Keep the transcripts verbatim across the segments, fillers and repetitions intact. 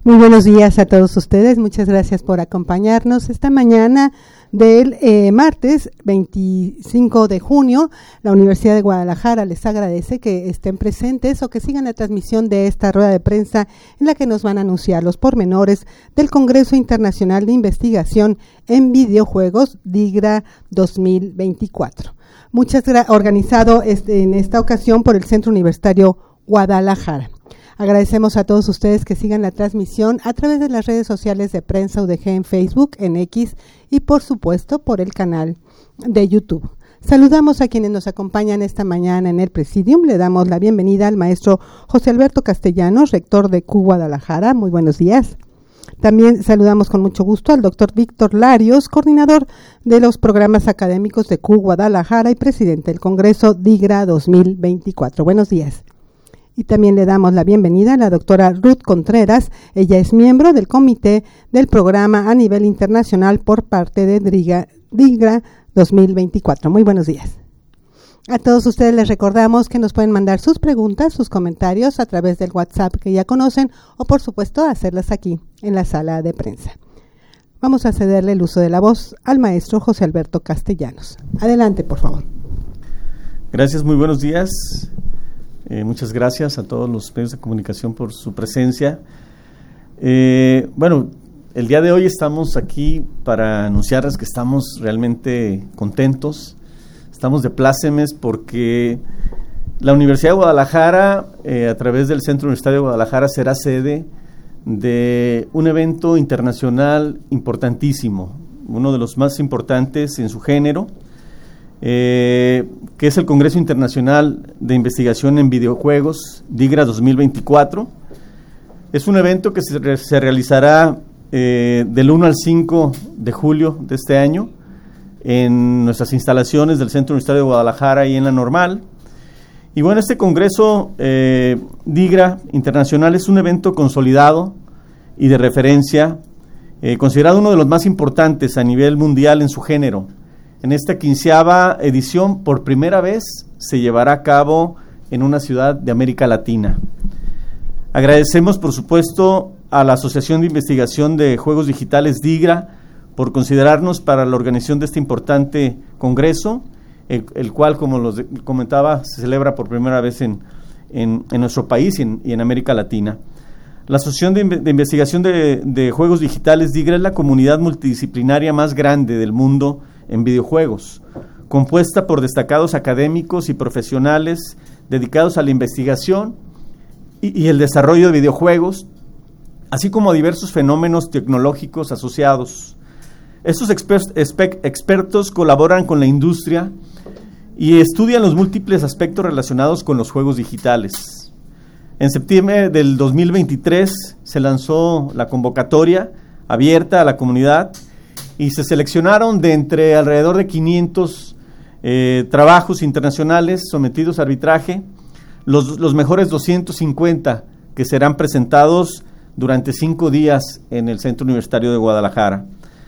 Muy buenos días a todos ustedes, muchas gracias por acompañarnos esta mañana del eh, martes veinticinco de junio. La Universidad de Guadalajara les agradece que estén presentes o que sigan la transmisión de esta rueda de prensa en la que nos van a anunciar los pormenores del Congreso Internacional de Investigación en Videojuegos DIGRA dos mil veinticuatro. Muchas gra- organizado este, en esta ocasión por el Centro Universitario Guadalajara. Agradecemos a todos ustedes que sigan la transmisión a través de las redes sociales de Prensa U D G en Facebook, en X y por supuesto por el canal de YouTube. Saludamos a quienes nos acompañan esta mañana en el Presidium. Le damos la bienvenida al maestro José Alberto Castellanos, rector de Q Guadalajara. Muy buenos días. También saludamos con mucho gusto al doctor Víctor Larios, coordinador de los programas académicos de Q Guadalajara y presidente del Congreso DIGRA dos mil veinticuatro. Buenos días. Y también le damos la bienvenida a la doctora Ruth Contreras. Ella es miembro del comité del programa a nivel internacional por parte de DIGRA dos mil veinticuatro. Muy buenos días. A todos ustedes les recordamos que nos pueden mandar sus preguntas, sus comentarios a través del WhatsApp que ya conocen o por supuesto hacerlas aquí en la sala de prensa. Vamos a cederle el uso de la voz al maestro José Alberto Castellanos. Adelante, por favor. Gracias, muy buenos días. Eh, muchas gracias a todos los medios de comunicación por su presencia. Eh, bueno, el día de hoy estamos aquí para anunciarles que estamos realmente contentos, estamos de plácemes porque la Universidad de Guadalajara, eh, a través del Centro Universitario de Guadalajara, será sede de un evento internacional importantísimo, uno de los más importantes en su género, Eh, que es el Congreso Internacional de Investigación en Videojuegos, DIGRA dos mil veinticuatro. Es un evento que se, re- se realizará eh, del uno al cinco de julio de este año en nuestras instalaciones del Centro Universitario de Guadalajara y en la Normal. Y bueno, este Congreso eh, DIGRA Internacional es un evento consolidado y de referencia, eh, considerado uno de los más importantes a nivel mundial en su género. En esta quinceava edición, por primera vez, se llevará a cabo en una ciudad de América Latina. Agradecemos, por supuesto, a la Asociación de Investigación de Juegos Digitales DIGRA por considerarnos para la organización de este importante congreso, el, el cual, como los comentaba, se celebra por primera vez en, en, en nuestro país y en, y en América Latina. La Asociación de, de Investigación de, de Juegos Digitales DIGRA es la comunidad multidisciplinaria más grande del mundo en videojuegos, compuesta por destacados académicos y profesionales dedicados a la investigación y, y el desarrollo de videojuegos, así como a diversos fenómenos tecnológicos asociados. Estos exper- exper- expertos colaboran con la industria y estudian los múltiples aspectos relacionados con los juegos digitales. En septiembre del dos mil veintitrés se lanzó la convocatoria abierta a la comunidad y se seleccionaron de entre alrededor de quinientos eh, trabajos internacionales sometidos a arbitraje, los, los mejores doscientos cincuenta que serán presentados durante cinco días en el Centro Universitario de Guadalajara.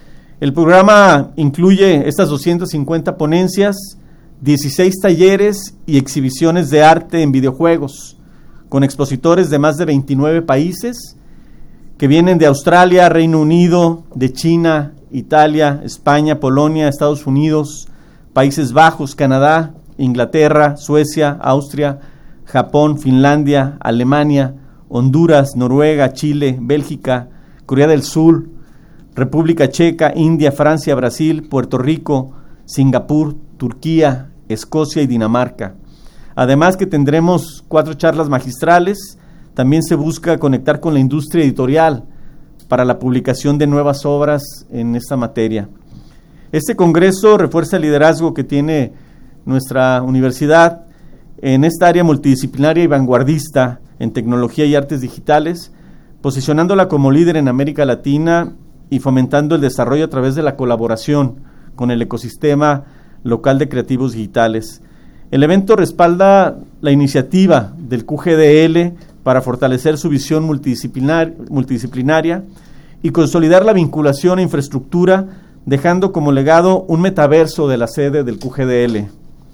El programa incluye estas doscientas cincuenta ponencias, dieciséis talleres y exhibiciones de arte en videojuegos, con expositores de más de veintinueve países que vienen de Australia, Reino Unido, de China, Italia, España, Polonia, Estados Unidos, Países Bajos, Canadá, Inglaterra, Suecia, Austria, Japón, Finlandia, Alemania, Honduras, Noruega, Chile, Bélgica, Corea del Sur, República Checa, India, Francia, Brasil, Puerto Rico, Singapur, Turquía, Escocia y Dinamarca. Además que tendremos cuatro charlas magistrales. También se busca conectar con la industria editorial para la publicación de nuevas obras en esta materia. Este congreso refuerza el liderazgo que tiene nuestra universidad en esta área multidisciplinaria y vanguardista en tecnología y artes digitales, posicionándola como líder en América Latina y fomentando el desarrollo a través de la colaboración con el ecosistema local de creativos digitales. El evento respalda la iniciativa del Q G D L para fortalecer su visión multidisciplinar, multidisciplinaria y consolidar la vinculación e infraestructura, dejando como legado un metaverso de la sede del Q G D L,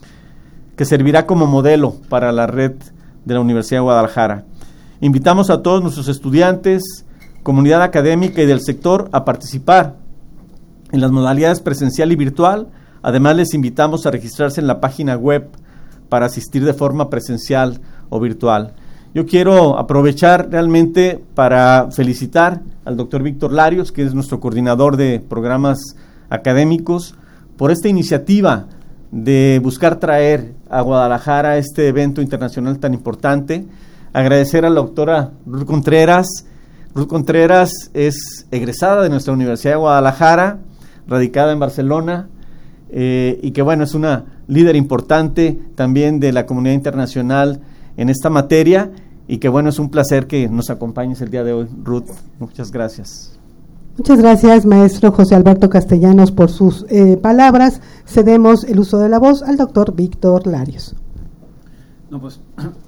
que servirá como modelo para la red de la Universidad de Guadalajara. Invitamos a todos nuestros estudiantes, comunidad académica y del sector a participar en las modalidades presencial y virtual. Además, les invitamos a registrarse en la página web para asistir de forma presencial o virtual. Yo quiero aprovechar realmente para felicitar al doctor Víctor Larios, que es nuestro coordinador de programas académicos, por esta iniciativa de buscar traer a Guadalajara este evento internacional tan importante. Agradecer a la doctora Ruth Contreras. Ruth Contreras es egresada de nuestra Universidad de Guadalajara, radicada en Barcelona, eh, y que bueno, es una líder importante también de la comunidad internacional en esta materia, y que bueno, es un placer que nos acompañes el día de hoy, Ruth. Muchas gracias. Muchas gracias, maestro José Alberto Castellanos, por sus eh, palabras. Cedemos el uso de la voz al doctor Víctor Larios. No, pues,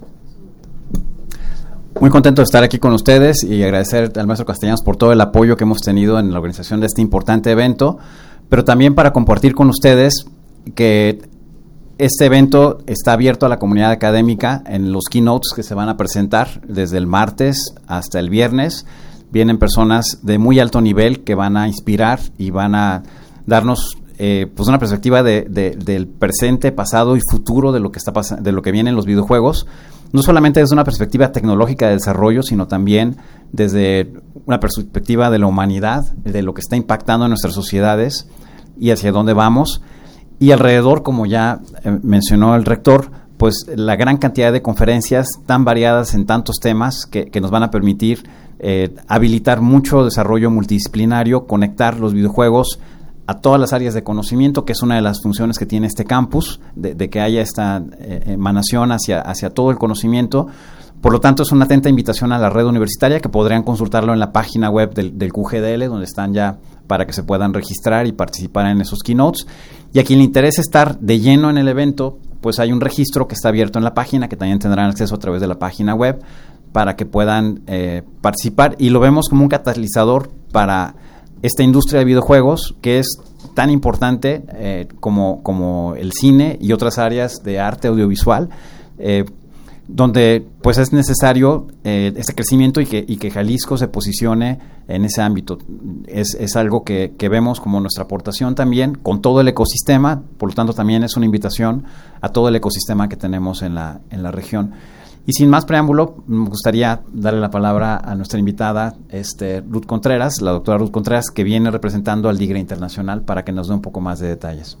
muy contento de estar aquí con ustedes y agradecer al maestro Castellanos por todo el apoyo que hemos tenido en la organización de este importante evento, pero también para compartir con ustedes que este evento está abierto a la comunidad académica en los keynotes que se van a presentar desde el martes hasta el viernes. Vienen personas de muy alto nivel que van a inspirar y van a darnos eh, pues una perspectiva de, de, del presente, pasado y futuro de lo que está pas- de lo que viene en los videojuegos. No solamente desde una perspectiva tecnológica de desarrollo, sino también desde una perspectiva de la humanidad, de lo que está impactando en nuestras sociedades y hacia dónde vamos. Y alrededor, como ya eh, mencionó el rector, pues la gran cantidad de conferencias tan variadas en tantos temas que, que nos van a permitir eh, habilitar mucho desarrollo multidisciplinario, conectar los videojuegos a todas las áreas de conocimiento, que es una de las funciones que tiene este campus, de, de que haya esta eh, emanación hacia, hacia todo el conocimiento. Por lo tanto, es una atenta invitación a la red universitaria, que podrían consultarlo en la página web del, del Q G D L, donde están ya para que se puedan registrar y participar en esos keynotes. Y a quien le interese estar de lleno en el evento, pues hay un registro que está abierto en la página, que también tendrán acceso a través de la página web, para que puedan eh, participar. Y lo vemos como un catalizador para esta industria de videojuegos, que es tan importante eh, como, como el cine y otras áreas de arte audiovisual, eh, donde pues es necesario eh, ese crecimiento y que, y que Jalisco se posicione en ese ámbito. Es, es algo que, que vemos como nuestra aportación también con todo el ecosistema. Por lo tanto, también es una invitación a todo el ecosistema que tenemos en la, en la región. Y sin más preámbulo, me gustaría darle la palabra a nuestra invitada, este, Ruth Contreras, la doctora Ruth Contreras, que viene representando al DIGRE Internacional, para que nos dé un poco más de detalles.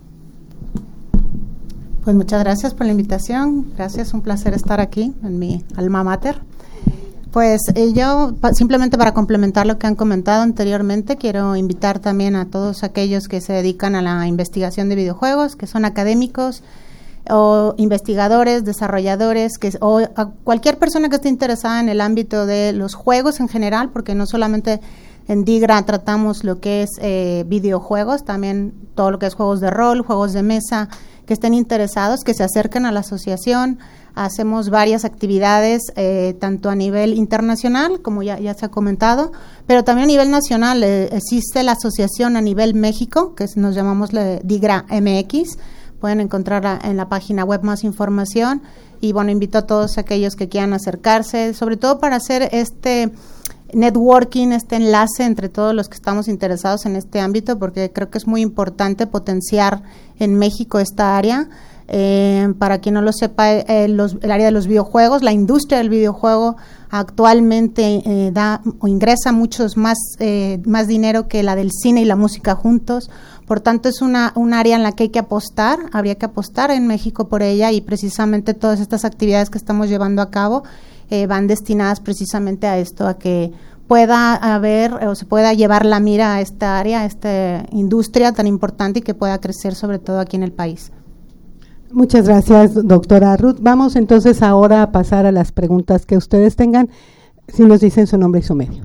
Pues muchas gracias por la invitación. Gracias, un placer estar aquí en mi alma mater. Pues eh, yo, pa, simplemente para complementar lo que han comentado anteriormente, quiero invitar también a todos aquellos que se dedican a la investigación de videojuegos, que son académicos, o investigadores, desarrolladores, que o a cualquier persona que esté interesada en el ámbito de los juegos en general, porque no solamente en DIGRA tratamos lo que es eh, videojuegos, también todo lo que es juegos de rol, juegos de mesa, que estén interesados, que se acerquen a la asociación. Hacemos varias actividades, eh, tanto a nivel internacional, como ya, ya se ha comentado, pero también a nivel nacional. Eh, existe la asociación a nivel México, que nos llamamos la DIGRA M X. Pueden encontrar en la página web más información. Y bueno, invito a todos aquellos que quieran acercarse, sobre todo para hacer este networking, este enlace entre todos los que estamos interesados en este ámbito, porque creo que es muy importante potenciar en México esta área. Eh, para quien no lo sepa, eh, los, el área de los videojuegos, la industria del videojuego actualmente eh, da o ingresa muchos más, eh, más dinero que la del cine y la música juntos. Por tanto, es una un área en la que hay que apostar, habría que apostar en México por ella, y precisamente todas estas actividades que estamos llevando a cabo eh, van destinadas precisamente a esto, a que pueda haber o se pueda llevar la mira a esta área, a esta industria tan importante, y que pueda crecer sobre todo aquí en el país. Muchas gracias, doctora Ruth. Vamos entonces ahora a pasar a las preguntas que ustedes tengan, si nos dicen su nombre y su medio.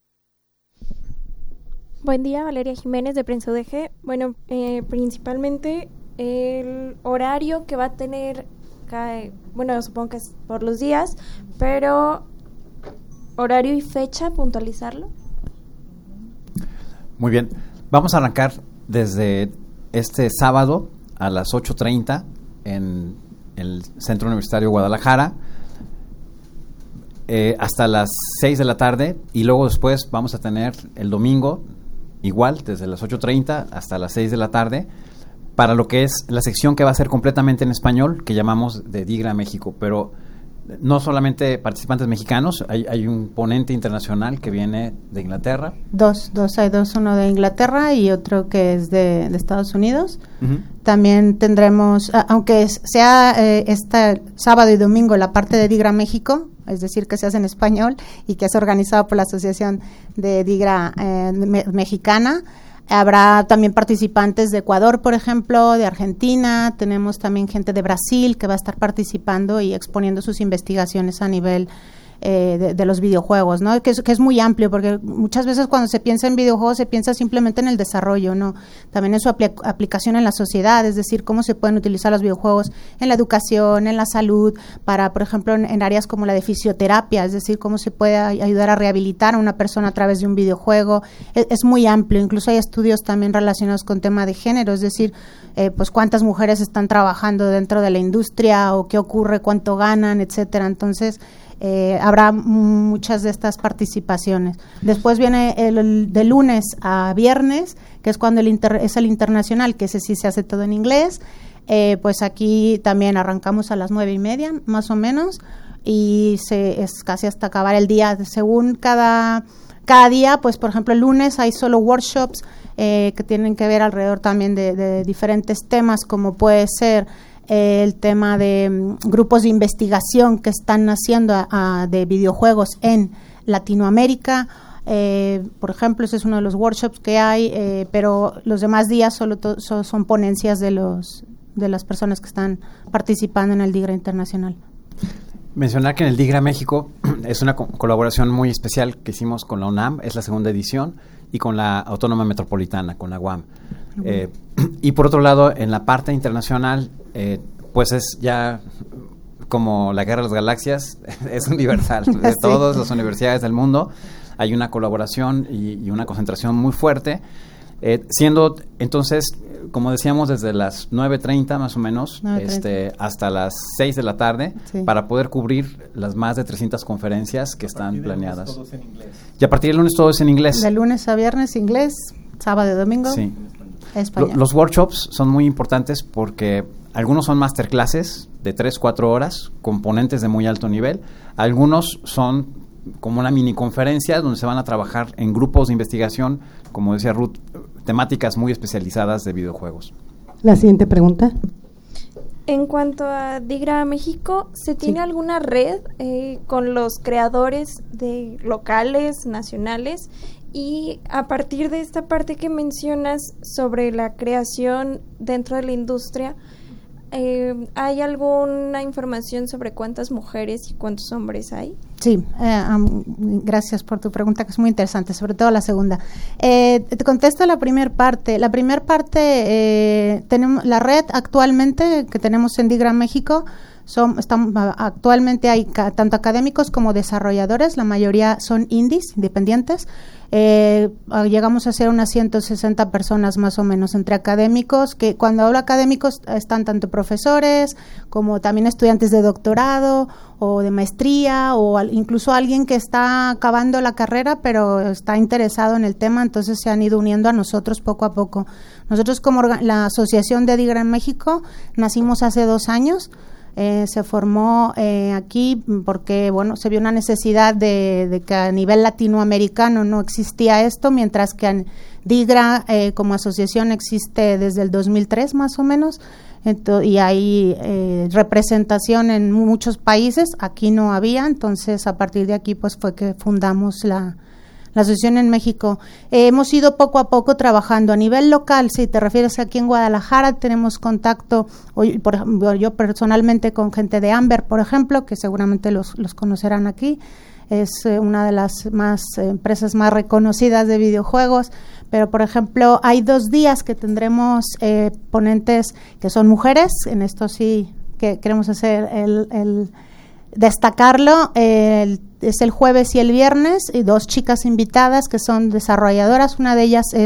Buen día, Valeria Jiménez de Prensa U D G. Bueno, eh, principalmente el horario que va a tener, cae, bueno, supongo que es por los días, pero horario y fecha, puntualizarlo. Muy bien, vamos a arrancar desde este sábado a las ocho treinta en el Centro Universitario Guadalajara. eh, hasta las seis de la tarde, y luego después vamos a tener el domingo, igual, desde las ocho treinta hasta las seis de la tarde, para lo que es la sección que va a ser completamente en español, que llamamos de DIGRA México, pero no solamente participantes mexicanos, hay, hay un ponente internacional que viene de Inglaterra. Dos, dos, hay dos, uno de Inglaterra y otro que es de, de Estados Unidos. Uh-huh. También tendremos, aunque sea eh, este sábado y domingo la parte de DIGRA México, es decir, que se hace en español y que es organizado por la Asociación de DIGRA eh, me, Mexicana. Habrá también participantes de Ecuador, por ejemplo, de Argentina, tenemos también gente de Brasil que va a estar participando y exponiendo sus investigaciones a nivel eh, de, de los videojuegos, ¿no? Que es, que es muy amplio, porque muchas veces cuando se piensa en videojuegos se piensa simplemente en el desarrollo, ¿no? También en su apl- aplicación en la sociedad, es decir, cómo se pueden utilizar los videojuegos en la educación, en la salud, para, por ejemplo, en, en áreas como la de fisioterapia, es decir, cómo se puede ay- ayudar a rehabilitar a una persona a través de un videojuego. Es, es muy amplio, incluso hay estudios también relacionados con tema de género, es decir, eh, pues cuántas mujeres están trabajando dentro de la industria o qué ocurre, cuánto ganan, etcétera. Entonces, Eh, habrá muchas de estas participaciones. Después viene el, el de lunes a viernes, que es cuando el inter, es el internacional, que ese sí se hace todo en inglés. Eh, pues aquí también arrancamos a las nueve y media, más o menos, y se es casi hasta acabar el día. Según cada, cada día, pues por ejemplo el lunes hay solo workshops eh, que tienen que ver alrededor también de, de diferentes temas, como puede ser el tema de um, grupos de investigación que están haciendo a, a, de videojuegos en Latinoamérica. Eh, por ejemplo, ese es uno de los workshops que hay, eh, pero los demás días solo to- so, son ponencias de los de las personas que están participando en el DIGRA Internacional. Mencionar que en el DIGRA México es una co- colaboración muy especial que hicimos con la UNAM, es la segunda edición, y con la Autónoma Metropolitana, con la U A M. Uh-huh. Eh, y por otro lado, en la parte internacional, eh, pues es ya como la Guerra de las Galaxias, es universal, de sí. Todas las universidades del mundo hay una colaboración y, y una concentración muy fuerte, eh, siendo entonces, como decíamos, desde las nueve treinta más o menos este, hasta las seis de la tarde, sí. Para poder cubrir las más de trescientas conferencias que están planeadas. Todos en inglés. Y a partir del lunes todo es en inglés. De lunes a viernes inglés, sábado y domingo sí. español. Lo, los workshops son muy importantes porque algunos son masterclasses de tres, cuatro horas, componentes de muy alto nivel. Algunos son como una mini conferencia donde se van a trabajar en grupos de investigación, como decía Ruth, temáticas muy especializadas de videojuegos. La siguiente pregunta. En cuanto a DIGRA México, ¿se tiene sí. alguna red eh, con los creadores de locales, nacionales? Y a partir de esta parte que mencionas sobre la creación dentro de la industria, eh, ¿hay alguna información sobre cuántas mujeres y cuántos hombres hay? Sí, eh, um, gracias por tu pregunta, que es muy interesante, sobre todo la segunda. Eh, te contesto la primera parte. La primera parte, eh, tenemos la red actualmente que tenemos en DIGRA México. Son, están, actualmente hay ca, tanto académicos como desarrolladores, la mayoría son indies, independientes. Eh, llegamos a ser unas ciento sesenta personas más o menos entre académicos, que cuando hablo académicos están tanto profesores como también estudiantes de doctorado o de maestría o al, incluso alguien que está acabando la carrera pero está interesado en el tema, entonces se han ido uniendo a nosotros poco a poco. Nosotros como orga, la Asociación de DIGRA en México nacimos hace dos años. Eh, se formó eh, aquí porque, bueno, se vio una necesidad de, de que a nivel latinoamericano no existía esto, mientras que en DIGRA eh, como asociación existe desde el dos mil tres más o menos, Ento- y hay eh, representación en muchos países, aquí no había, entonces a partir de aquí pues fue que fundamos la La asociación en México. Eh, hemos ido poco a poco trabajando a nivel local. Si te refieres aquí en Guadalajara, tenemos contacto, hoy, por ejemplo, yo personalmente con gente de Amber, por ejemplo, que seguramente los, los conocerán aquí. Es eh, una de las más eh, empresas más reconocidas de videojuegos. Pero, por ejemplo, hay dos días que tendremos eh, ponentes que son mujeres. En esto sí que queremos hacer el... el destacarlo, eh, el, es el jueves y el viernes, y dos chicas invitadas que son desarrolladoras. Una de ellas es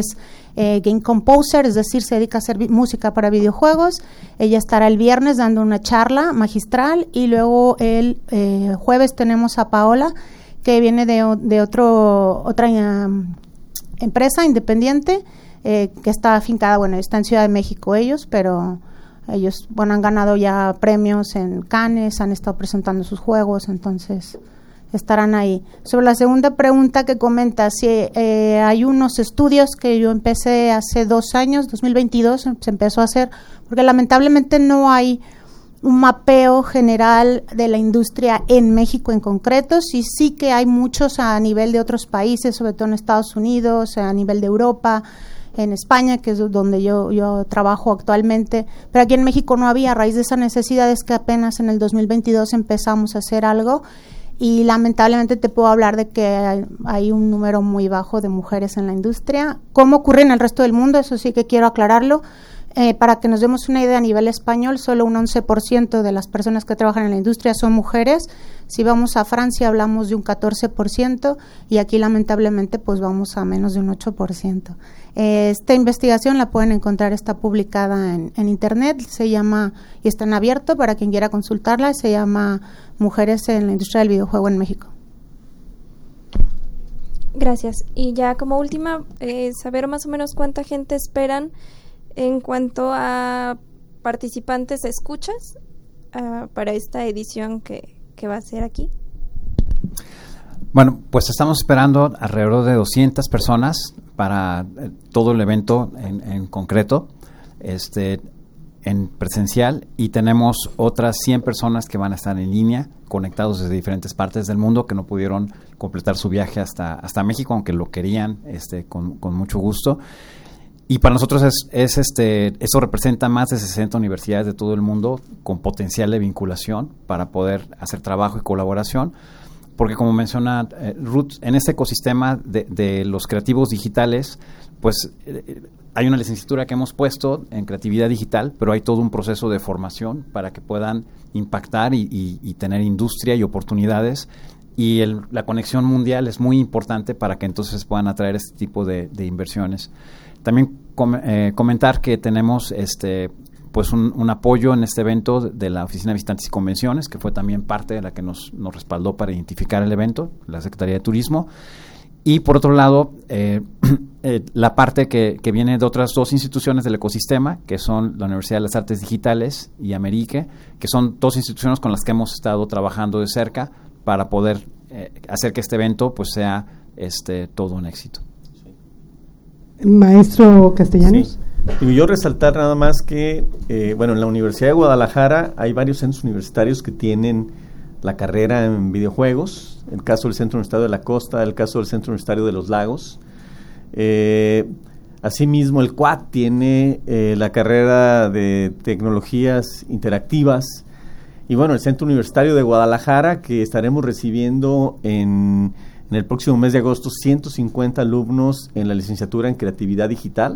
eh, game composer, es decir, se dedica a hacer vi- música para videojuegos. Ella estará el viernes dando una charla magistral y luego el eh, jueves tenemos a Paola, que viene de, de otro otra um, empresa independiente eh, que está afincada, bueno, está en Ciudad de México ellos, pero ellos, bueno, han ganado ya premios en Cannes, han estado presentando sus juegos, entonces estarán ahí. Sobre la segunda pregunta que comenta, si eh, hay unos estudios que yo empecé hace dos años, dos mil veintidós, se empezó a hacer, porque lamentablemente no hay un mapeo general de la industria en México en concreto, sí, sí que hay muchos a nivel de otros países, sobre todo en Estados Unidos, a nivel de Europa, en España, que es donde yo, yo trabajo actualmente, pero aquí en México no había. A raíz de esa necesidad es que apenas en el dos mil veintidós empezamos a hacer algo, y lamentablemente te puedo hablar de que hay, hay un número muy bajo de mujeres en la industria. ¿Cómo ocurre en el resto del mundo? Eso sí que quiero aclararlo. Eh, para que nos demos una idea, a nivel español, solo un once por ciento de las personas que trabajan en la industria son mujeres. Si vamos a Francia, hablamos de un catorce por ciento, y aquí lamentablemente pues vamos a menos de un ocho por ciento. Eh, esta investigación la pueden encontrar, está publicada en, en internet, se llama, y está en abierto para quien quiera consultarla, se llama Mujeres en la industria del videojuego en México. Gracias. Y ya como última, eh, saber más o menos cuánta gente esperan en cuanto a participantes escuchas uh, para esta edición que, que va a ser aquí. Bueno, pues estamos esperando alrededor de doscientas personas para eh, todo el evento en, en concreto, este, en presencial, y tenemos otras cien personas que van a estar en línea, conectados desde diferentes partes del mundo, que no pudieron completar su viaje hasta, hasta México, aunque lo querían este, con, con mucho gusto. Y para nosotros es, es este, esto representa más de sesenta universidades de todo el mundo con potencial de vinculación para poder hacer trabajo y colaboración, porque como menciona eh, Ruth, en este ecosistema de, de los creativos digitales, pues eh, hay una licenciatura que hemos puesto en creatividad digital, pero hay todo un proceso de formación para que puedan impactar y, y, y tener industria y oportunidades. Y el, la conexión mundial es muy importante para que entonces puedan atraer este tipo de, de inversiones. También com, eh, comentar que tenemos este pues un, un apoyo en este evento de la Oficina de Visitantes y Convenciones, que fue también parte de la que nos, nos respaldó para identificar el evento, la Secretaría de Turismo. Y por otro lado, eh, eh, la parte que, que viene de otras dos instituciones del ecosistema, que son la Universidad de las Artes Digitales y Amerique, que son dos instituciones con las que hemos estado trabajando de cerca para poder eh, hacer que este evento pues sea este todo un éxito. Maestro Castellanos. Sí. Y yo resaltar nada más que, eh, bueno, en la Universidad de Guadalajara hay varios centros universitarios que tienen la carrera en videojuegos, el caso del Centro Universitario de la Costa, el caso del Centro Universitario de los Lagos. Eh, asimismo, el C U A T tiene eh, la carrera de Tecnologías Interactivas. Y bueno, el Centro Universitario de Guadalajara, que estaremos recibiendo en, en el próximo mes de agosto ciento cincuenta alumnos en la licenciatura en Creatividad Digital.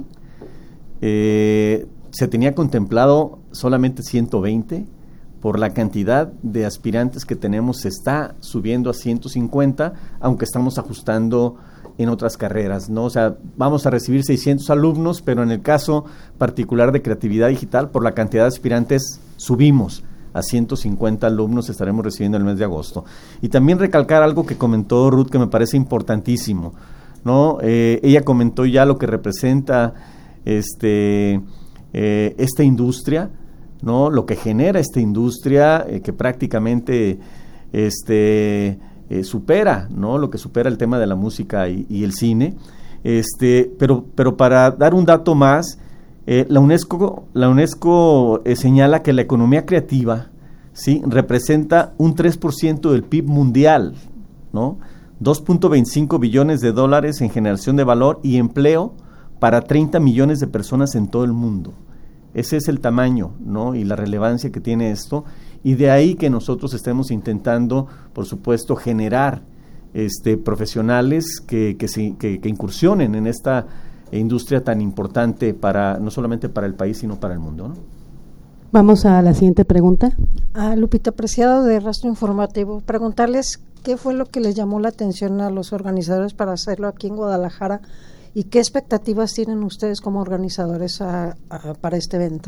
Eh, se tenía contemplado solamente ciento veinte. Por la cantidad de aspirantes que tenemos, se está subiendo a ciento cincuenta, aunque estamos ajustando en otras carreras, ¿no? O sea, vamos a recibir seiscientos alumnos, pero en el caso particular de Creatividad Digital, por la cantidad de aspirantes, subimos a ciento cincuenta alumnos, estaremos recibiendo en el mes de agosto. Y también recalcar algo que comentó Ruth, que me parece importantísimo, ¿no? Eh, ella comentó ya lo que representa este eh, esta industria, ¿no? Lo que genera esta industria, eh, que prácticamente este eh, supera, ¿no? Lo que supera el tema de la música y, y el cine. Este, pero, pero para dar un dato más, eh, la UNESCO, la UNESCO eh, señala que la economía creativa, ¿sí?, representa un tres por ciento del P I B mundial, ¿no? dos punto veinticinco billones de dólares en generación de valor y empleo para treinta millones de personas en todo el mundo. Ese es el tamaño, ¿no?, y la relevancia que tiene esto, y de ahí que nosotros estemos intentando, por supuesto, generar este, profesionales que, que, se, que, que incursionen en esta industria tan importante para no solamente para el país, sino para el mundo, ¿no? Vamos a la siguiente pregunta. A Lupita Preciado, de Rastro Informativo. Preguntarles qué fue lo que les llamó la atención a los organizadores para hacerlo aquí en Guadalajara ¿Y qué expectativas tienen ustedes como organizadores a, a, para este evento?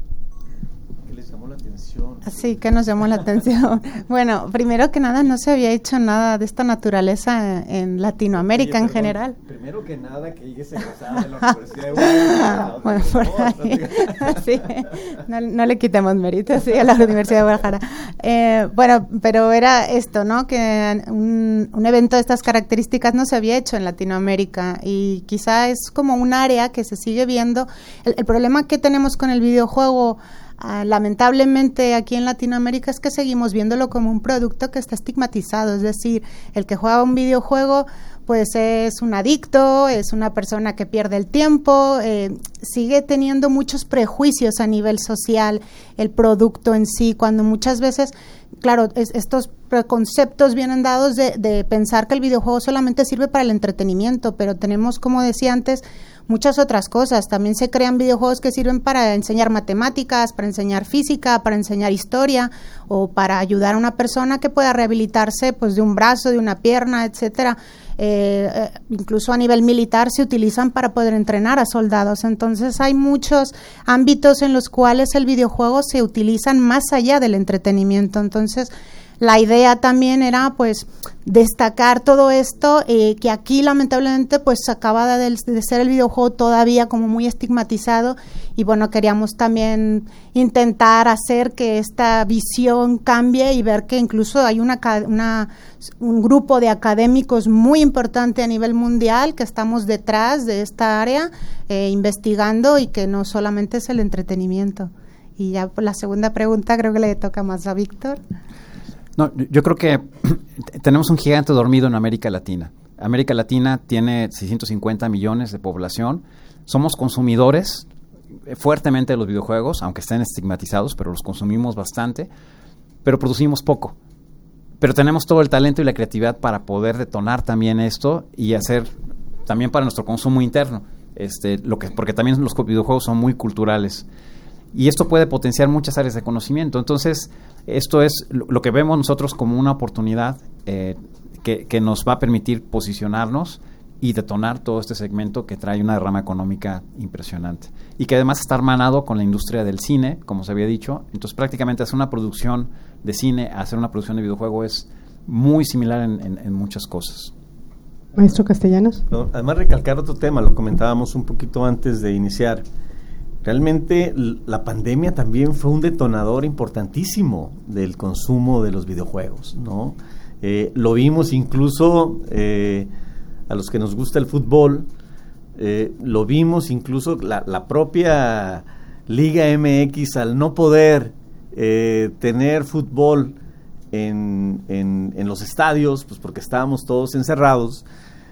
¿Qué les llamó la atención? Sí, que nos llamó la atención. Bueno, primero que nada, no se había hecho nada de esta naturaleza en Latinoamérica. Oye, en perdón, general. Primero que nada, que llegues egresada de la Universidad de Guadalajara. Bueno, por ahí. Sí, no, no le quitemos mérito, sí, a la Universidad de Guadalajara. Eh, bueno, pero era esto, ¿no? Que un, un evento de estas características no se había hecho en Latinoamérica y quizá es como un área que se sigue viendo. El, el problema que tenemos con el videojuego, Uh, lamentablemente aquí en Latinoamérica, es que seguimos viéndolo como un producto que está estigmatizado, es decir, el que juega un videojuego pues es un adicto, es una persona que pierde el tiempo, eh, sigue teniendo muchos prejuicios a nivel social el producto en sí, cuando muchas veces, claro, es, estos preconceptos vienen dados de, de pensar que el videojuego solamente sirve para el entretenimiento, pero tenemos, como decía antes, muchas otras cosas. También se crean videojuegos que sirven para enseñar matemáticas, para enseñar física, para enseñar historia o para ayudar a una persona que pueda rehabilitarse pues de un brazo, de una pierna, etcétera. Eh, eh, incluso a nivel militar se utilizan para poder entrenar a soldados. Entonces hay muchos ámbitos en los cuales el videojuego se utilizan más allá del entretenimiento. Entonces la idea también era pues destacar todo esto, eh, que aquí lamentablemente pues acaba de, de ser el videojuego todavía como muy estigmatizado y bueno, queríamos también intentar hacer que esta visión cambie y ver que incluso hay una, una un grupo de académicos muy importante a nivel mundial que estamos detrás de esta área eh, investigando y que no solamente es el entretenimiento. Y ya por la segunda pregunta creo que le toca más a Víctor. No, yo creo que tenemos un gigante dormido en América Latina. América Latina tiene seiscientos cincuenta millones de población. Somos consumidores fuertemente de los videojuegos, aunque estén estigmatizados, pero los consumimos bastante, pero producimos poco. Pero tenemos todo el talento y la creatividad para poder detonar también esto y hacer también para nuestro consumo interno, este, lo que, porque también los videojuegos son muy culturales. Y esto puede potenciar muchas áreas de conocimiento. Entonces, esto es lo, lo que vemos nosotros como una oportunidad eh, que, que nos va a permitir posicionarnos y detonar todo este segmento que trae una derrama económica impresionante. Y que además está hermanado con la industria del cine, como se había dicho. Entonces, prácticamente hacer una producción de cine, hacer una producción de videojuego es muy similar en, en, en muchas cosas. Maestro Castellanos. No, además, recalcar otro tema, lo comentábamos un poquito antes de iniciar. Realmente la pandemia también fue un detonador importantísimo del consumo de los videojuegos, ¿no? Eh, lo vimos incluso eh, a los que nos gusta el fútbol, eh, lo vimos incluso la, la propia Liga M X al no poder eh, tener fútbol en, en, en los estadios, pues porque estábamos todos encerrados,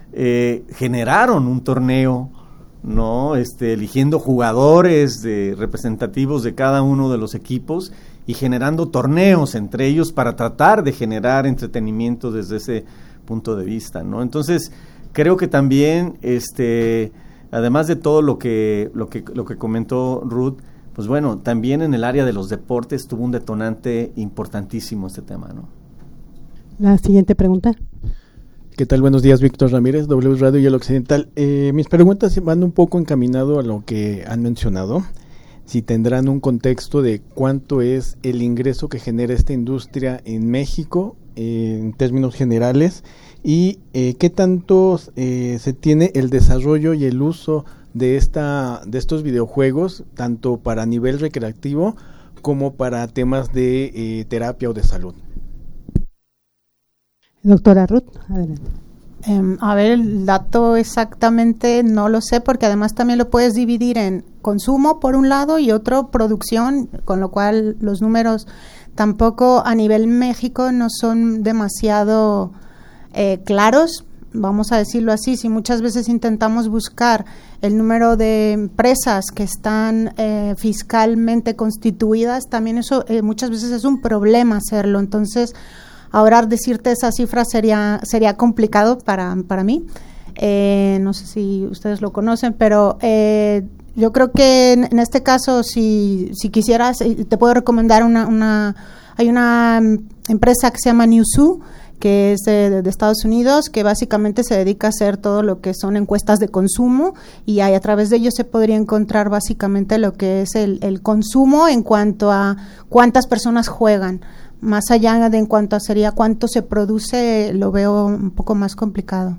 eh, generaron un torneo, ¿no? Este, eligiendo jugadores de, representativos de cada uno de los equipos y generando torneos entre ellos para tratar de generar entretenimiento desde ese punto de vista, ¿no? Entonces, creo que también, este, además de todo lo que, lo que, lo que comentó Ruth, pues bueno, también en el área de los deportes tuvo un detonante importantísimo este tema, ¿no? La siguiente pregunta. ¿Qué tal? Buenos días, Víctor Ramírez, W Radio y El Occidental. Eh, mis preguntas van un poco encaminado a lo que han mencionado. Si tendrán un contexto de cuánto es el ingreso que genera esta industria en México, eh, en términos generales, y eh, qué tanto eh, se tiene el desarrollo y el uso de esta de estos videojuegos, tanto para nivel recreativo como para temas de eh, terapia o de salud. Doctora Ruth, adelante. Um, a ver, el dato exactamente no lo sé, porque además también lo puedes dividir en consumo por un lado y otro producción, con lo cual los números tampoco a nivel México no son demasiado eh, claros, vamos a decirlo así. Si muchas veces intentamos buscar el número de empresas que están eh, fiscalmente constituidas, también eso eh, muchas veces es un problema hacerlo. Entonces, ahora decirte esa cifra sería sería complicado para, para mí. Eh, no sé si ustedes lo conocen, pero eh, yo creo que en, en este caso, si, si quisieras, te puedo recomendar una, una hay una empresa que se llama Newzoo, que es de, de Estados Unidos, que básicamente se dedica a hacer todo lo que son encuestas de consumo, y ahí, a través de ellos se podría encontrar básicamente lo que es el, el consumo en cuanto a cuántas personas juegan. Más allá de en cuanto a sería cuánto se produce, lo veo un poco más complicado.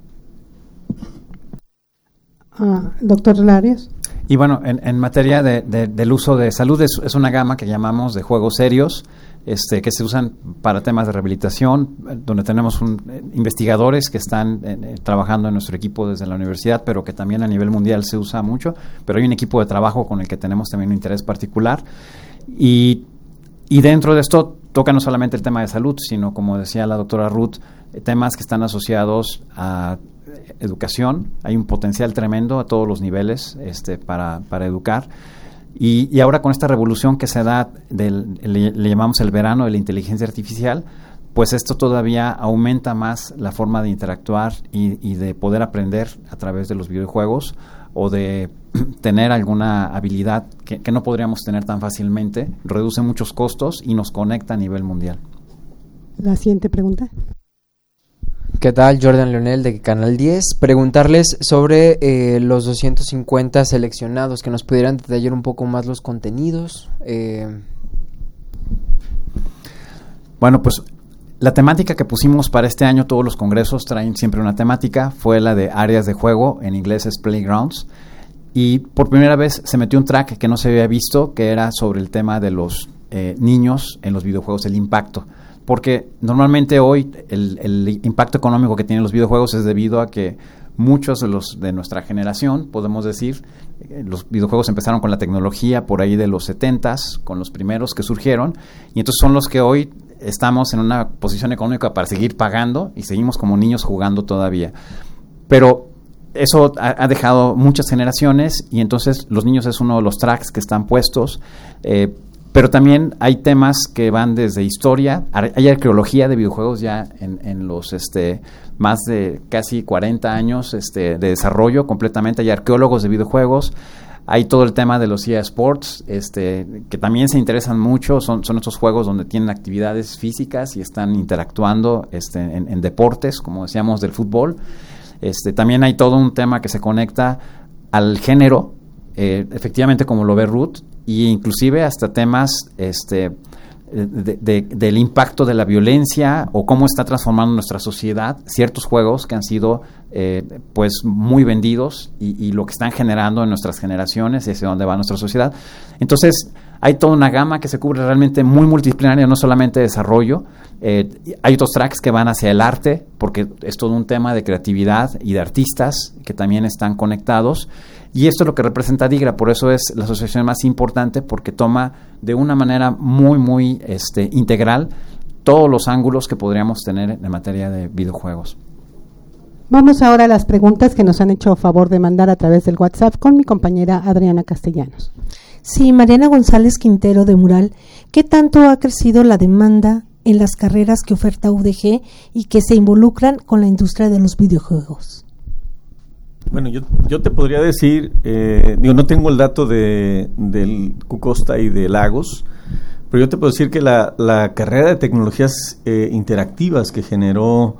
Ah, doctor Larios. Y bueno, en, en materia de, de, del uso de salud, es, es una gama que llamamos de juegos serios, este, que se usan para temas de rehabilitación, donde tenemos un, eh, investigadores que están eh, trabajando en nuestro equipo desde la universidad, pero que también a nivel mundial se usa mucho, pero hay un equipo de trabajo con el que tenemos también un interés particular. Y, y dentro de esto toca no solamente el tema de salud, sino, como decía la doctora Ruth, eh, temas que están asociados a educación. Hay un potencial tremendo a todos los niveles este, para, para educar. Y, y ahora con esta revolución que se da, del, le, le llamamos el verano de la inteligencia artificial, pues esto todavía aumenta más la forma de interactuar y, y de poder aprender a través de los videojuegos, o de tener alguna habilidad que, que no podríamos tener tan fácilmente. Reduce muchos costos y nos conecta a nivel mundial. La siguiente pregunta. ¿Qué tal? Jordan Leonel de Canal diez. Preguntarles sobre eh, los doscientos cincuenta seleccionados, que nos pudieran detallar un poco más los contenidos. Eh. Bueno, pues la temática que pusimos para este año, todos los congresos traen siempre una temática, fue la de áreas de juego, en inglés es Playgrounds, y por primera vez se metió un track que no se había visto, que era sobre el tema de los eh, niños en los videojuegos, el impacto. Porque normalmente hoy el, el impacto económico que tienen los videojuegos es debido a que muchos de los de nuestra generación, podemos decir, eh, los videojuegos empezaron con la tecnología por ahí de los setentas, con los primeros que surgieron, y entonces son los que hoy estamos en una posición económica para seguir pagando y seguimos como niños jugando todavía. Pero eso ha, ha dejado muchas generaciones, y entonces los niños es uno de los tracks que están puestos. Eh, Pero también hay temas que van desde historia, hay arqueología de videojuegos ya en, en los este, más de casi cuarenta años este, de desarrollo completamente. Hay arqueólogos de videojuegos, hay todo el tema de los eSports, este, que también se interesan mucho, son, son estos juegos donde tienen actividades físicas y están interactuando este, en, en deportes, como decíamos, del fútbol. Este, también hay todo un tema que se conecta al género, eh, efectivamente, como lo ve Ruth, y inclusive hasta temas este, de, de, del impacto de la violencia o cómo está transformando nuestra sociedad ciertos juegos que han sido eh, pues muy vendidos, y, y lo que están generando en nuestras generaciones y hacia dónde va nuestra sociedad. Entonces hay toda una gama que se cubre realmente muy multidisciplinaria, no solamente desarrollo. Eh, hay otros tracks que van hacia el arte, porque es todo un tema de creatividad y de artistas que también están conectados. Y esto es lo que representa DIGRA, por eso es la asociación más importante, porque toma de una manera muy, muy este, integral todos los ángulos que podríamos tener en materia de videojuegos. Vamos ahora a las preguntas que nos han hecho favor de mandar a través del WhatsApp con mi compañera Adriana Castellanos. Sí, Mariana González Quintero de Mural. ¿Qué tanto ha crecido la demanda en las carreras que oferta U D G y que se involucran con la industria de los videojuegos? Bueno, yo, yo te podría decir, eh, digo, no tengo el dato de del Cucosta y de Lagos, pero yo te puedo decir que la, la carrera de tecnologías eh, interactivas que generó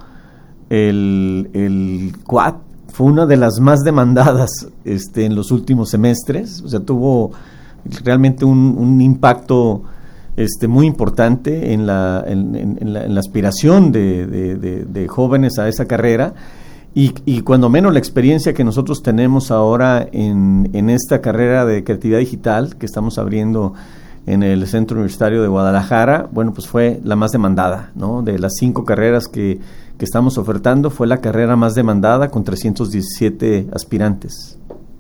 el, el C U A T fue una de las más demandadas este, en los últimos semestres. O sea, tuvo realmente un, un impacto este, muy importante en la, en, en, en la, en la aspiración de, de, de, de jóvenes a esa carrera. Y, y cuando menos la experiencia que nosotros tenemos ahora en, en esta carrera de creatividad digital que estamos abriendo en el Centro Universitario de Guadalajara, bueno, pues fue la más demandada, ¿no? De las cinco carreras que, que estamos ofertando, fue la carrera más demandada con trescientos diecisiete aspirantes.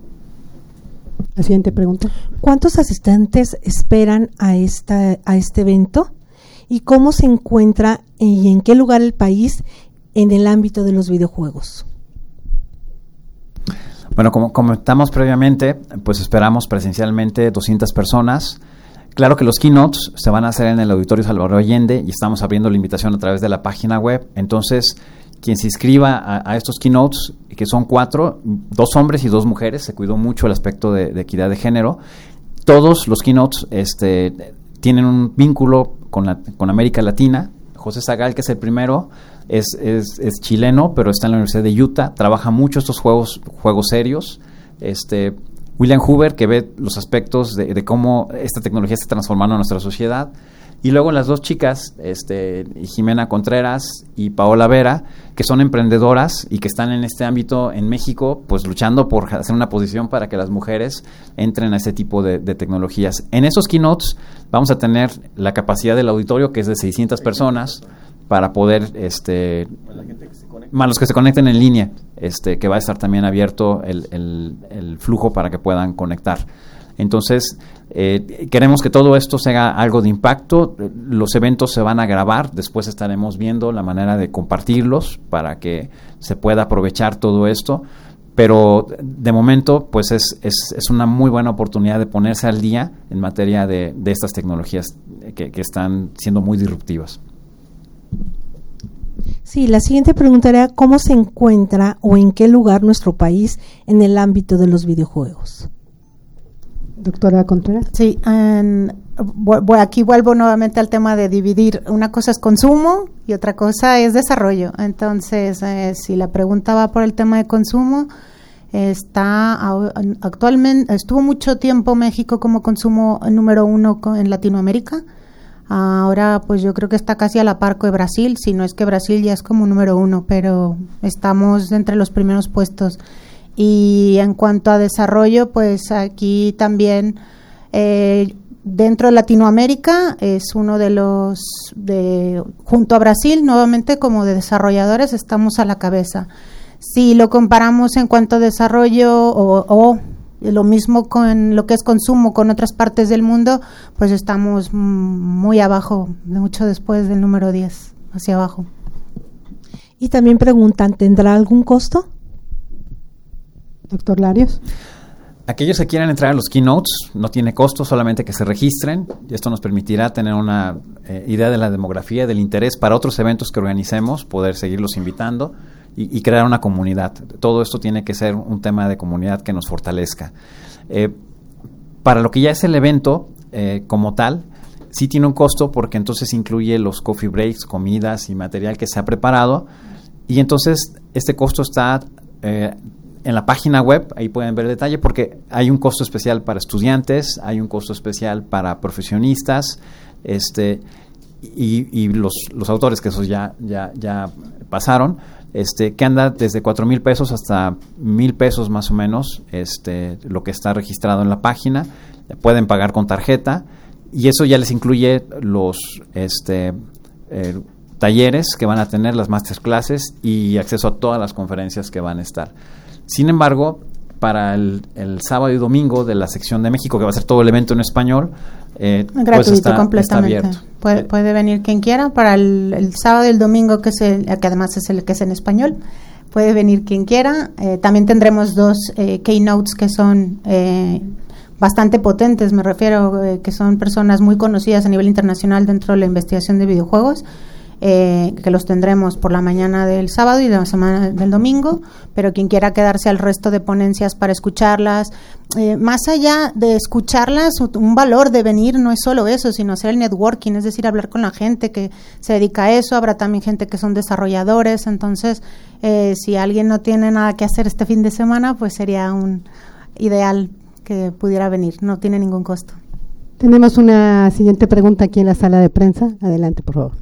La siguiente pregunta. ¿Cuántos asistentes esperan a, esta, a este evento? ¿Y cómo se encuentra y en qué lugar del país en el ámbito de los videojuegos? Bueno, como comentamos previamente, pues esperamos presencialmente doscientas personas. Claro que los keynotes se van a hacer en el Auditorio Salvador Allende y estamos abriendo la invitación a través de la página web. Entonces, quien se inscriba a, a estos keynotes, que son cuatro, dos hombres y dos mujeres, se cuidó mucho el aspecto de, de equidad de género. Todos los keynotes este, tienen un vínculo con, la, con América Latina. José Zagal, que es el primero, es, es, es chileno, pero está en la Universidad de Utah, trabaja mucho estos juegos, juegos serios. Este, William Huber, que ve los aspectos de, de cómo esta tecnología está transformando nuestra sociedad. Y luego las dos chicas, este, Jimena Contreras y Paola Vera, que son emprendedoras y que están en este ámbito en México, pues luchando por hacer una posición para que las mujeres entren a ese tipo de, de tecnologías. En esos keynotes vamos a tener la capacidad del auditorio, que es de seiscientas personas, para poder, este, más los que se conecten en línea, este, que va a estar también abierto el, el, el flujo para que puedan conectar. Entonces, eh, queremos que todo esto sea algo de impacto. Los eventos se van a grabar, después estaremos viendo la manera de compartirlos para que se pueda aprovechar todo esto, pero de momento pues es, es, es una muy buena oportunidad de ponerse al día en materia de, de estas tecnologías que, que están siendo muy disruptivas. Sí, la siguiente pregunta era ¿cómo se encuentra o en qué lugar nuestro país en el ámbito de los videojuegos? Doctora Contreras. Sí, um, bu- aquí vuelvo nuevamente al tema de dividir. Una cosa es consumo y otra cosa es desarrollo. Entonces, eh, si la pregunta va por el tema de consumo, está actualmente, estuvo mucho tiempo México como consumo número uno en Latinoamérica. Ahora, pues yo creo que está casi a la par con Brasil, si no es que Brasil ya es como número uno, pero estamos entre los primeros puestos. Y en cuanto a desarrollo, pues aquí también eh, dentro de Latinoamérica es uno de los, de junto a Brasil, nuevamente como de desarrolladores estamos a la cabeza. Si lo comparamos en cuanto a desarrollo o, o lo mismo con lo que es consumo con otras partes del mundo, pues estamos muy abajo, mucho después del número diez, hacia abajo. Y también preguntan, ¿tendrá algún costo? Doctor Larios. Aquellos que quieran entrar a los keynotes no tiene costo, solamente que se registren. Y esto nos permitirá tener una eh, idea de la demografía, del interés para otros eventos que organicemos, poder seguirlos invitando y, y crear una comunidad. Todo esto tiene que ser un tema de comunidad que nos fortalezca. Eh, para lo que ya es el evento eh, como tal, sí tiene un costo porque entonces incluye los coffee breaks, comidas y material que se ha preparado. Y entonces este costo está Eh, en la página web, ahí pueden ver detalle, porque hay un costo especial para estudiantes, hay un costo especial para profesionistas, este, y, y los, los autores, que esos ya, ya, ya pasaron, este, que anda desde cuatro mil pesos hasta mil pesos más o menos, este, lo que está registrado en la página. Pueden pagar con tarjeta, y eso ya les incluye los, este, eh, talleres que van a tener, las masterclasses y acceso a todas las conferencias que van a estar. Sin embargo, para el, el sábado y domingo de la sección de México, que va a ser todo el evento en español, eh, gratuito, pues está, completamente. Está abierto. Puede, puede venir quien quiera. Para el, el sábado y el domingo, que, es el, que además es el que es en español, puede venir quien quiera. Eh, también tendremos dos eh, keynotes que son eh, bastante potentes, me refiero, eh, que son personas muy conocidas a nivel internacional dentro de la investigación de videojuegos. Eh, que los tendremos por la mañana del sábado y la semana del domingo, pero quien quiera quedarse al resto de ponencias para escucharlas, eh, más allá de escucharlas, un valor de venir no es solo eso, sino hacer el networking, es decir, hablar con la gente que se dedica a eso. Habrá también gente que son desarrolladores, entonces eh, si alguien no tiene nada que hacer este fin de semana, pues sería un ideal que pudiera venir, no tiene ningún costo. Tenemos una siguiente pregunta aquí en la sala de prensa, adelante por favor.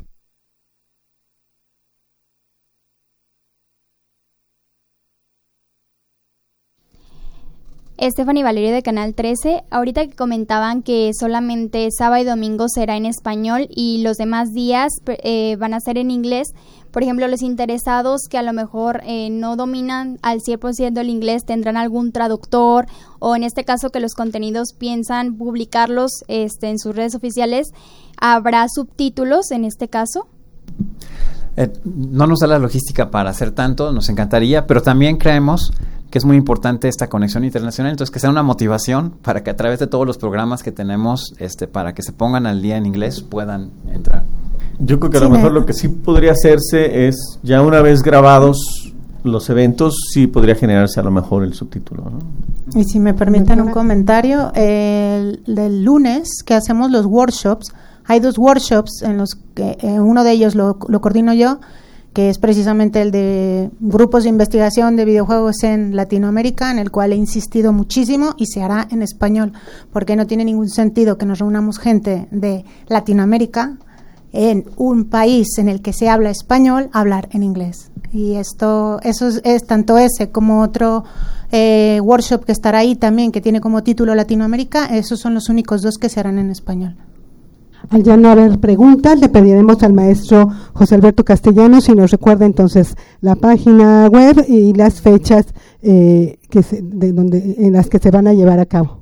Stephanie Valerio de Canal trece, ahorita que comentaban que solamente sábado y domingo será en español y los demás días eh, van a ser en inglés. Por ejemplo, los interesados que a lo mejor eh, no dominan al cien por ciento el inglés, ¿tendrán algún traductor? O en este caso que los contenidos piensan publicarlos este, en sus redes oficiales, ¿habrá subtítulos en este caso? Eh, no nos da la logística para hacer tanto, nos encantaría, pero también creemos que es muy importante esta conexión internacional, entonces que sea una motivación para que a través de todos los programas que tenemos, este, para que se pongan al día en inglés, puedan entrar. Yo creo que a Sí, lo mejor me... lo que sí podría hacerse es, ya una vez grabados los eventos, sí podría generarse a lo mejor el subtítulo, ¿no? Y si me permiten un comentario, el del lunes que hacemos los workshops, hay dos workshops en los que eh, uno de ellos lo, lo coordino yo, que es precisamente el de grupos de investigación de videojuegos en Latinoamérica, en el cual he insistido muchísimo y se hará en español, porque no tiene ningún sentido que nos reunamos gente de Latinoamérica en un país en el que se habla español, hablar en inglés. Y esto, eso es, es tanto ese como otro eh, workshop que estará ahí también, que tiene como título Latinoamérica, esos son los únicos dos que se harán en español. Al ya no haber preguntas, le pediremos al maestro José Alberto Castellanos si nos recuerda entonces la página web y las fechas eh, que se, de donde, en las que se van a llevar a cabo.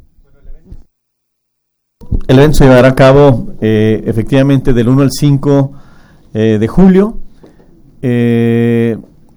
El evento se llevará a cabo eh, efectivamente del uno al cinco eh, de julio eh,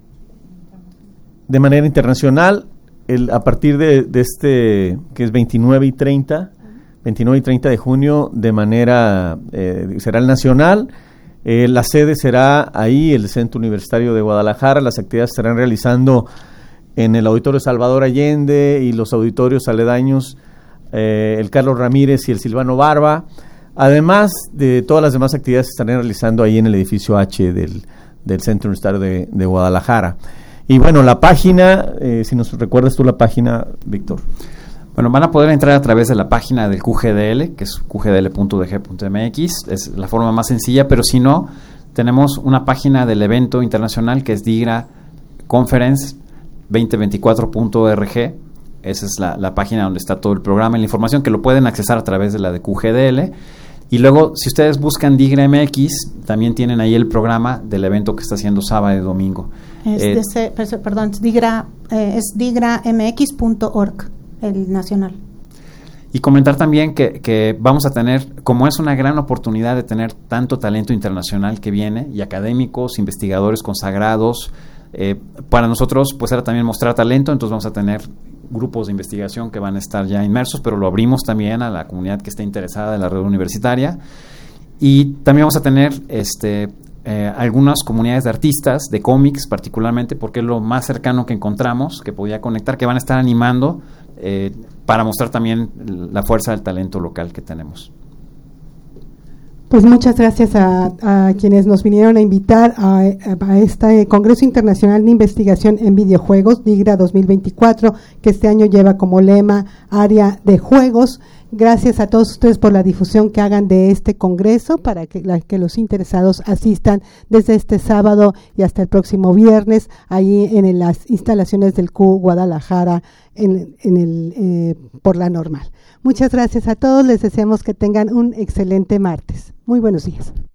de manera internacional. El, a partir de, de este, que es veintinueve y treinta de junio, de manera, eh, será el nacional. Eh, la sede será ahí, el Centro Universitario de Guadalajara. Las actividades se estarán realizando en el Auditorio Salvador Allende y los auditorios aledaños, eh, el Carlos Ramírez y el Silvano Barba. Además de todas las demás actividades, se estarán realizando ahí en el edificio H del, del Centro Universitario de, de Guadalajara. Y bueno, la página, eh, si nos recuerdas tú la página, Víctor. Bueno, van a poder entrar a través de la página del Q G D L, que es q g d l punto u d g punto m x, es la forma más sencilla, pero si no, tenemos una página del evento internacional que es digra conference veinte veinticuatro punto org. Esa es la, la página donde está todo el programa y la información, que lo pueden accesar a través de la de Q G D L. Y luego, si ustedes buscan Digra M X, también tienen ahí el programa del evento que está haciendo sábado y domingo. Es, eh, de ese, perdón, Digra, eh, es digra m x punto org, el nacional. Y comentar también que, que vamos a tener, como es una gran oportunidad de tener tanto talento internacional que viene, y académicos, investigadores consagrados, eh, para nosotros pues era también mostrar talento, entonces vamos a tener grupos de investigación que van a estar ya inmersos, pero lo abrimos también a la comunidad que esté interesada de la red universitaria. Y también vamos a tener este eh, algunas comunidades de artistas, de cómics particularmente, porque es lo más cercano que encontramos, que podía conectar, que van a estar animando eh, para mostrar también la fuerza del talento local que tenemos. Pues muchas gracias a, a quienes nos vinieron a invitar a, a este Congreso Internacional de Investigación en Videojuegos, Digra dos mil veinticuatro, que este año lleva como lema Área de Juegos. Gracias a todos ustedes por la difusión que hagan de este congreso, para que, la, que los interesados asistan desde este sábado y hasta el próximo viernes, ahí en las instalaciones del Q Guadalajara, en, en el, eh, por la normal. Muchas gracias a todos, les deseamos que tengan un excelente martes. Muy buenos días.